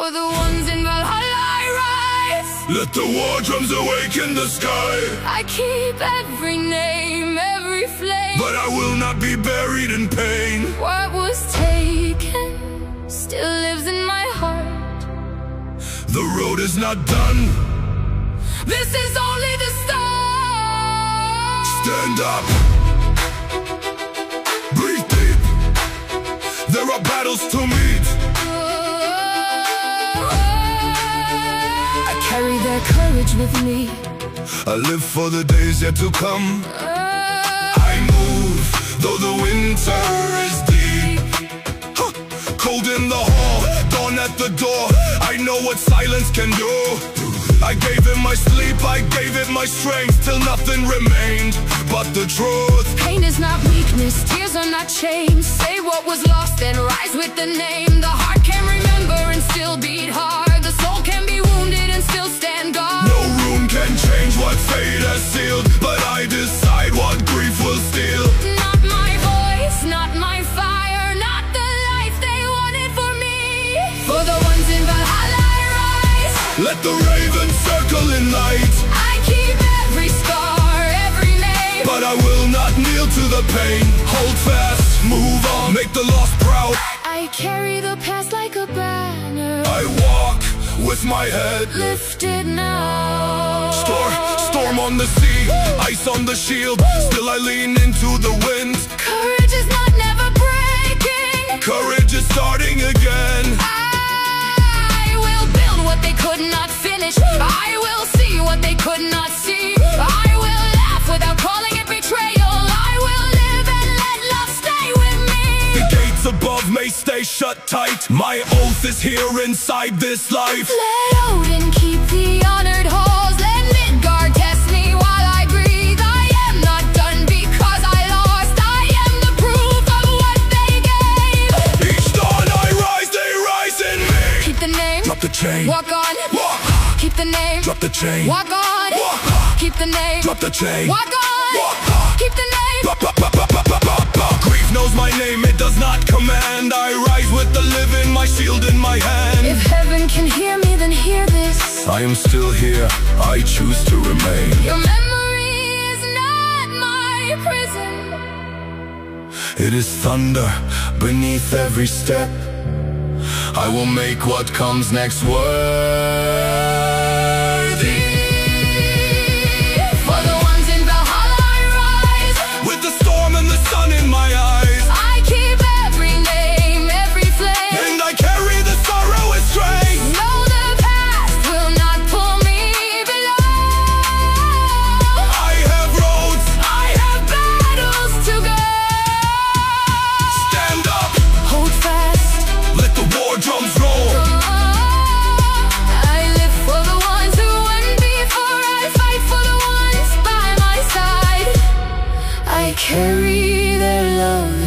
For the ones in Valhalla I rise. Let the war drums awaken the sky. I keep every name, every flame, but I will not be buried in pain. What was taken still lives in my heart. The road is not done. This is only the start. Stand up. Breathe deep. There are battles to meet. I carry their courage with me. I live for the days yet to come. I move, though the winter is deep. Cold in the hall, dawn at the door. I know what silence can do. I gave it my sleep, I gave it my strength, till nothing remained but the truth. Pain is not weakness, tears are not chains. Say what was lost and rise with the name. The heart can remember and still beat hard. The soul can be wounded and still stand guard. No room can change what fate has sealed, but I decide what grief will steal. Not my voice, not my fire, not the life they wanted for me. For the ones in Valhalla I rise. Let the ravens circle in light. I keep every scar, every name, but I will not kneel to the pain. Hold fast, move on, make the lost proud. I carry the past like a banner. I walk with my head lifted now. Storm on the sea, ice on the shield. Still I lean into the wind. Courage is not never breaking. Courage is starting again. I will build what they could not finish. I will see what they could not see. I will laugh without calling it betrayal. I will live and let love stay with me. The gates above may stay shut tight. My oath is here inside this life. Let Odin keep the honored halls. Let Midgard test me while I breathe. I am not done because I lost. I am the proof of what they gave. Each dawn I rise, they rise in me. Keep the name, drop the chain, walk on. Walk. Keep the name, drop the chain, walk on. Walk. Keep the name, drop the chain, walk on. Walk. Keep the name. Grief knows my name, it does not command. I rise with the living, my shield in my hand. If heaven can hear me, then hear this. I am still here, I choose to remain. Your memory is not my prison. It is thunder beneath every step. I will make what comes next worthy. For the ones in Valhalla I rise. With the storm and the sun in my eyes. I keep every name, every flame, and I carry the sorrow with strength. No, the past will not pull me below. I have roads, I have battles to go. Stand up, hold fast, let the war drums roll. I live for the ones who went before. I fight for the ones by my side. I carry their love